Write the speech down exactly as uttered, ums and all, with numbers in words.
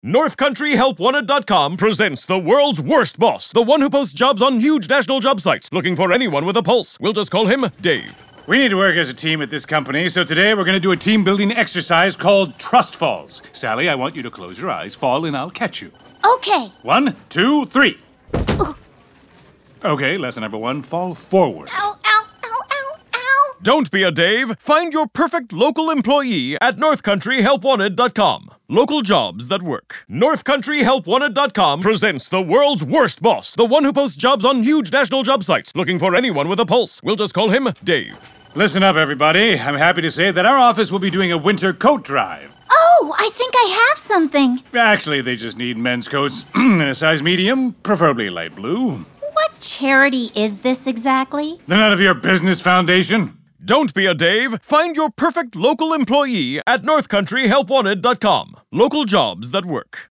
North Country Help Wanted dot com presents the world's worst boss, the one who posts jobs on huge national job sites, looking for anyone with a pulse. We'll just call him Dave. We need to work as a team at this company, so today we're going to do a team-building exercise called Trust Falls. Sally, I want you to close your eyes, fall, and I'll catch you. Okay. One, two, three. Ooh. Okay, lesson number one, fall forward. Ow, ow, ow, ow, ow. Don't be a Dave. Find your perfect local employee at North Country Help Wanted dot com. Local jobs that work. North Country Help Wanted dot com presents the world's worst boss, the one who posts jobs on huge national job sites, looking for anyone with a pulse. We'll just call him Dave. Listen up, everybody. I'm happy to say that our office will be doing a winter coat drive. Oh, I think I have something. Actually, they just need men's coats in a size medium, preferably light blue. What charity is this exactly? They're none of your business, Foundation. Don't be a Dave. Find your perfect local employee at North Country Help Wanted dot com. Local jobs that work.